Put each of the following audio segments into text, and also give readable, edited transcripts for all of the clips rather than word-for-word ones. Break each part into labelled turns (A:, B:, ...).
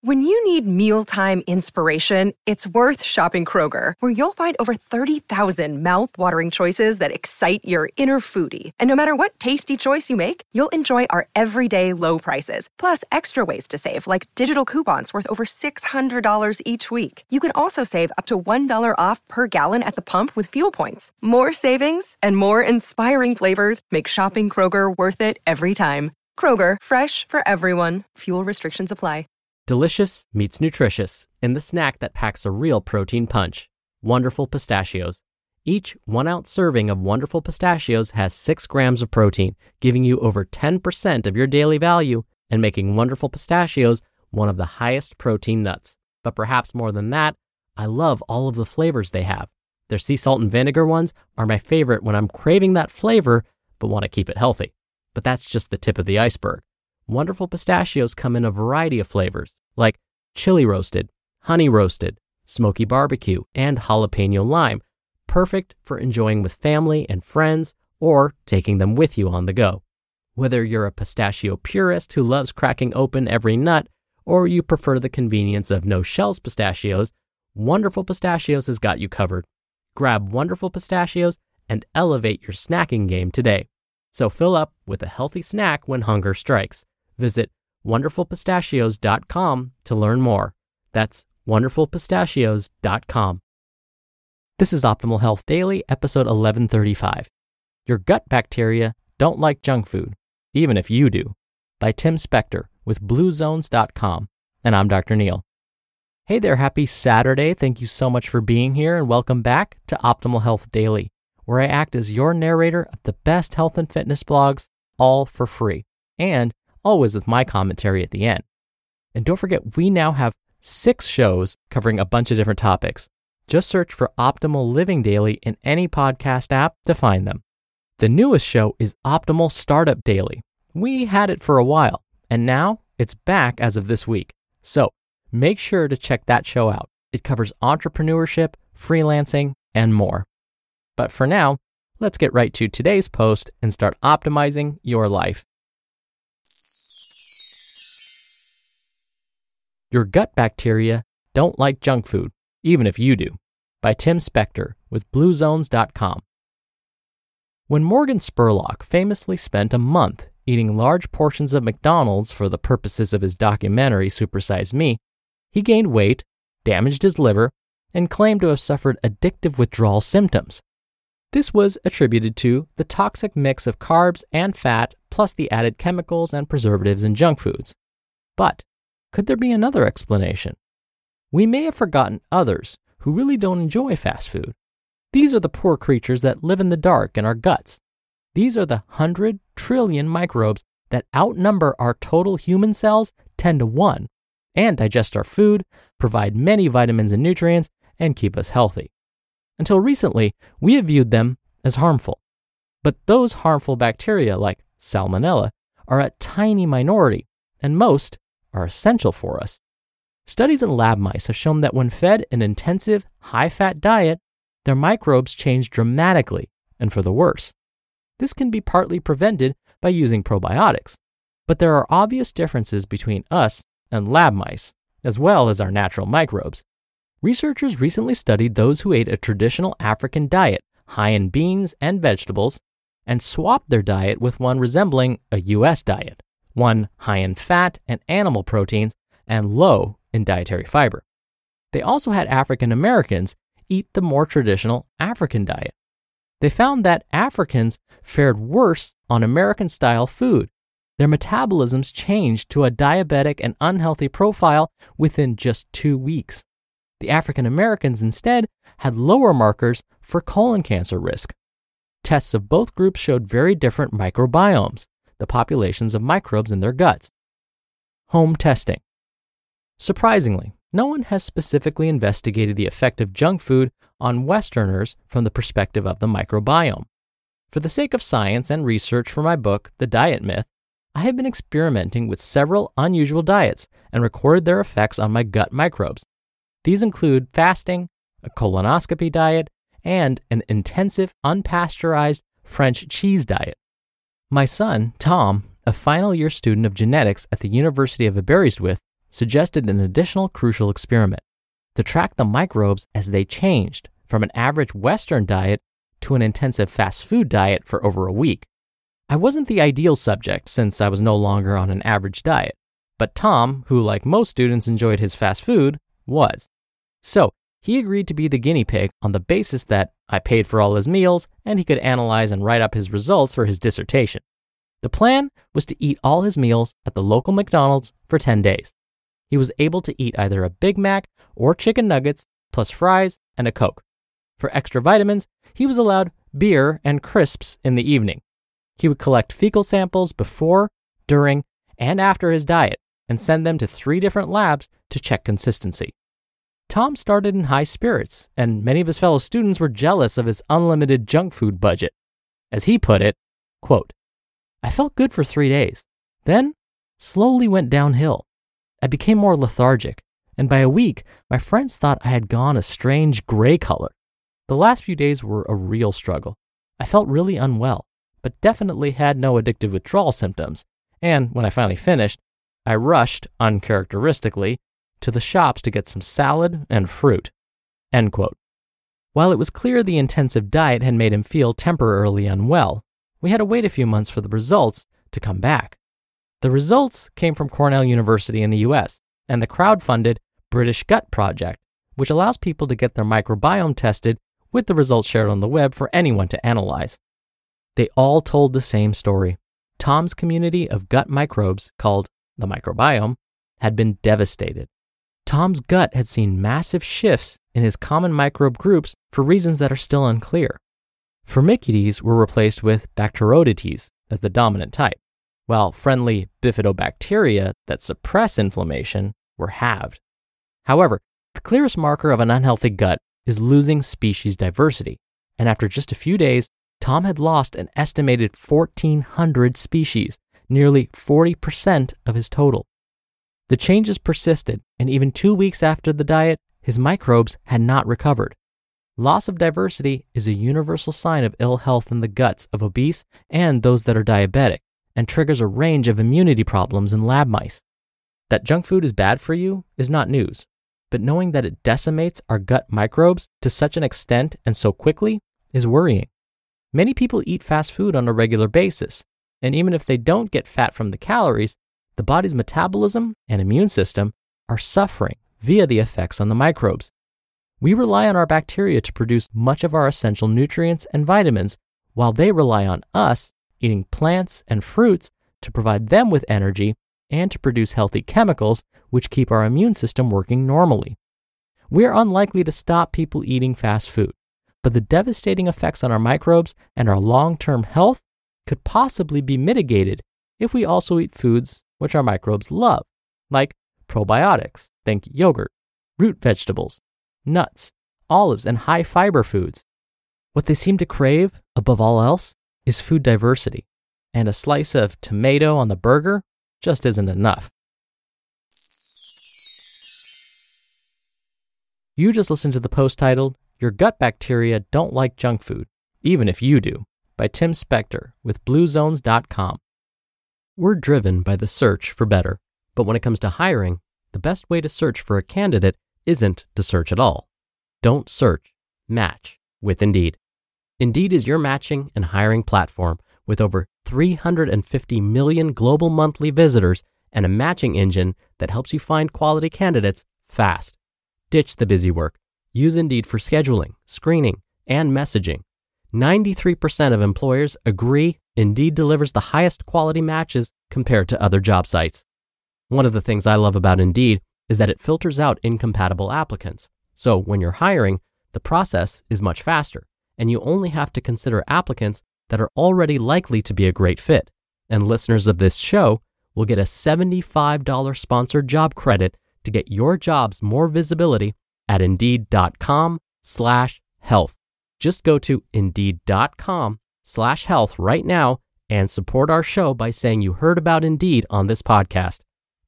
A: When you need mealtime inspiration, it's worth shopping Kroger, where you'll find over 30,000 mouth-watering choices that excite your inner foodie. And no matter what tasty choice you make, you'll enjoy our everyday low prices, plus extra ways to save, like digital coupons worth over $600 each week. You can also save up to $1 off per gallon at the pump with fuel points. More savings and more inspiring flavors make shopping Kroger worth it every time. Kroger, fresh for everyone. Fuel restrictions apply.
B: Delicious meets nutritious in the snack that packs a real protein punch. Wonderful Pistachios. Each 1-ounce serving of Wonderful Pistachios has 6 grams of protein, giving you over 10% of your daily value and making Wonderful Pistachios one of the highest protein nuts. But perhaps more than that, I love all of the flavors they have. Their sea salt and vinegar ones are my favorite when I'm craving that flavor but want to keep it healthy. But that's just the tip of the iceberg. Wonderful Pistachios come in a variety of flavors, like chili roasted, honey roasted, smoky barbecue, and jalapeno lime, perfect for enjoying with family and friends or taking them with you on the go. Whether you're a pistachio purist who loves cracking open every nut, or you prefer the convenience of no-shells pistachios, Wonderful Pistachios has got you covered. Grab Wonderful Pistachios and elevate your snacking game today. So fill up with a healthy snack when hunger strikes. Visit wonderfulpistachios.com to learn more. That's wonderfulpistachios.com. This is Optimal Health Daily, episode 1135. Your gut bacteria don't like junk food, even if you do, by Tim Spector with bluezones.com. And I'm Dr. Neal. Hey there, happy Saturday. Thank you so much for being here and welcome back to Optimal Health Daily, where I act as your narrator of the best health and fitness blogs, all for free, and always with my commentary at the end. And don't forget, we now have 6 shows covering a bunch of different topics. Just search for Optimal Living Daily in any podcast app to find them. The newest show is Optimal Startup Daily. We had it for a while, and now it's back as of this week. So make sure to check that show out. It covers entrepreneurship, freelancing, and more. But for now, let's get right to today's post and start optimizing your life. Your gut bacteria don't like junk food, even if you do, by Tim Spector with bluezones.com. When Morgan Spurlock famously spent a month eating large portions of McDonald's for the purposes of his documentary Supersize Me, he gained weight, damaged his liver, and claimed to have suffered addictive withdrawal symptoms. This was attributed to the toxic mix of carbs and fat plus the added chemicals and preservatives in junk foods. But could there be another explanation? We may have forgotten others who really don't enjoy fast food. These are the poor creatures that live in the dark in our guts. These are the 100 trillion microbes that outnumber our total human cells 10 to 1 and digest our food, provide many vitamins and nutrients, and keep us healthy. Until recently, we have viewed them as harmful. But those harmful bacteria like Salmonella are a tiny minority, and most are essential for us. Studies in lab mice have shown that when fed an intensive, high-fat diet, their microbes change dramatically and for the worse. This can be partly prevented by using probiotics, but there are obvious differences between us and lab mice, as well as our natural microbes. Researchers recently studied those who ate a traditional African diet, high in beans and vegetables, and swapped their diet with one resembling a U.S. diet, one high in fat and animal proteins and low in dietary fiber. They also had African Americans eat the more traditional African diet. They found that Africans fared worse on American-style food. Their metabolisms changed to a diabetic and unhealthy profile within just 2 weeks. The African Americans instead had lower markers for colon cancer risk. Tests of both groups showed very different microbiomes, the populations of microbes in their guts. Home testing. Surprisingly, no one has specifically investigated the effect of junk food on Westerners from the perspective of the microbiome. For the sake of science and research for my book, The Diet Myth, I have been experimenting with several unusual diets and recorded their effects on my gut microbes. These include fasting, a colonoscopy diet, and an intensive, unpasteurized French cheese diet. My son, Tom, a final year student of genetics at the University of Aberystwyth, suggested an additional crucial experiment to track the microbes as they changed from an average Western diet to an intensive fast food diet for over a week. I wasn't the ideal subject since I was no longer on an average diet, but Tom, who like most students enjoyed his fast food, was. So he agreed to be the guinea pig on the basis that I paid for all his meals and he could analyze and write up his results for his dissertation. The plan was to eat all his meals at the local McDonald's for 10 days. He was able to eat either a Big Mac or chicken nuggets, plus fries and a Coke. For extra vitamins, he was allowed beer and crisps in the evening. He would collect fecal samples before, during, and after his diet and send them to 3 different labs to check consistency. Tom started in high spirits, and many of his fellow students were jealous of his unlimited junk food budget. As he put it, quote, "I felt good for 3 days, then slowly went downhill. I became more lethargic, and by a week, my friends thought I had gone a strange gray color. The last few days were a real struggle. I felt really unwell, but definitely had no addictive withdrawal symptoms, and when I finally finished, I rushed, uncharacteristically, to the shops to get some salad and fruit." End quote. While it was clear the intensive diet had made him feel temporarily unwell, we had to wait a few months for the results to come back. The results came from Cornell University in the US and the crowd-funded British Gut Project, which allows people to get their microbiome tested with the results shared on the web for anyone to analyze. They all told the same story. Tom's community of gut microbes, called the microbiome, had been devastated. Tom's gut had seen massive shifts in his common microbe groups for reasons that are still unclear. Firmicutes were replaced with Bacteroidetes as the dominant type, while friendly bifidobacteria that suppress inflammation were halved. However, the clearest marker of an unhealthy gut is losing species diversity, and after just a few days, Tom had lost an estimated 1,400 species, nearly 40% of his total. The changes persisted, and even 2 weeks after the diet, his microbes had not recovered. Loss of diversity is a universal sign of ill health in the guts of obese and those that are diabetic, and triggers a range of immunity problems in lab mice. That junk food is bad for you is not news, but knowing that it decimates our gut microbes to such an extent and so quickly is worrying. Many people eat fast food on a regular basis, and even if they don't get fat from the calories, the body's metabolism and immune system are suffering via the effects on the microbes. We rely on our bacteria to produce much of our essential nutrients and vitamins, while they rely on us, eating plants and fruits, to provide them with energy and to produce healthy chemicals which keep our immune system working normally. We are unlikely to stop people eating fast food, but the devastating effects on our microbes and our long-term health could possibly be mitigated if we also eat foods which our microbes love, like probiotics, think yogurt, root vegetables, nuts, olives, and high-fiber foods. What they seem to crave, above all else, is food diversity, and a slice of tomato on the burger just isn't enough. You just listened to the post titled, "Your Gut Bacteria Don't Like Junk Food, Even If You Do," by Tim Spector with BlueZones.com. We're driven by the search for better, but when it comes to hiring, the best way to search for a candidate isn't to search at all. Don't search, match with Indeed. Indeed is your matching and hiring platform with over 350 million global monthly visitors and a matching engine that helps you find quality candidates fast. Ditch the busy work. Use Indeed for scheduling, screening, and messaging. 93% of employers agree Indeed delivers the highest quality matches compared to other job sites. One of the things I love about Indeed is that it filters out incompatible applicants. So when you're hiring, the process is much faster, and you only have to consider applicants that are already likely to be a great fit. And listeners of this show will get a $75 sponsored job credit to get your jobs more visibility at Indeed.com/health. Just go to Indeed.com/health right now and support our show by saying you heard about Indeed on this podcast.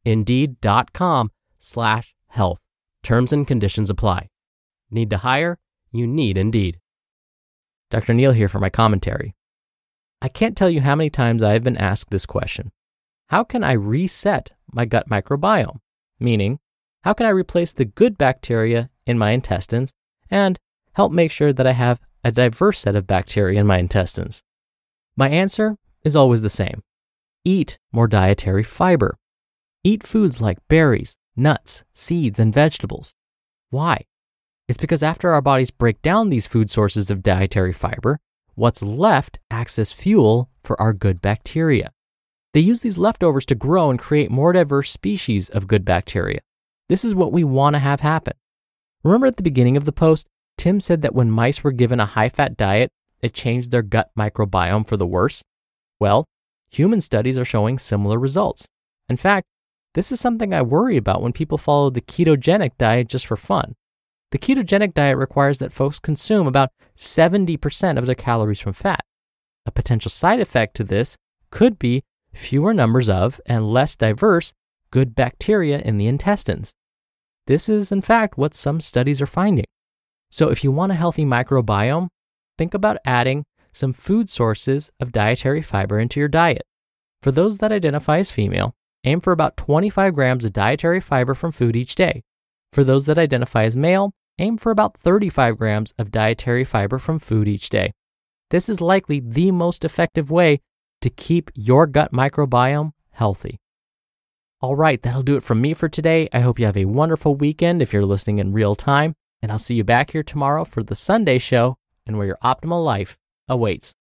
B: Indeed.com/health. Terms and conditions apply. Need to hire? You need Indeed. Dr. Neal here for my commentary. I can't tell you how many times I have been asked this question. How can I reset my gut microbiome? meaning how can I replace the good bacteria in my intestines and help make sure that I have a diverse set of bacteria in my intestines? My answer is always the same. Eat more dietary fiber. Eat foods like berries, nuts, seeds, and vegetables. Why? It's because after our bodies break down these food sources of dietary fiber, what's left acts as fuel for our good bacteria. They use these leftovers to grow and create more diverse species of good bacteria. This is what we want to have happen. Remember at the beginning of the post, Tim said that when mice were given a high-fat diet, it changed their gut microbiome for the worse? Well, human studies are showing similar results. In fact, this is something I worry about when people follow the ketogenic diet just for fun. The ketogenic diet requires that folks consume about 70% of their calories from fat. A potential side effect to this could be fewer numbers of and less diverse good bacteria in the intestines. This is, in fact, what some studies are finding. So if you want a healthy microbiome, think about adding some food sources of dietary fiber into your diet. For those that identify as female, aim for about 25 grams of dietary fiber from food each day. For those that identify as male, aim for about 35 grams of dietary fiber from food each day. This is likely the most effective way to keep your gut microbiome healthy. All right, that'll do it from me for today. I hope you have a wonderful weekend if you're listening in real time, and I'll see you back here tomorrow for the Sunday show and where your optimal life awaits.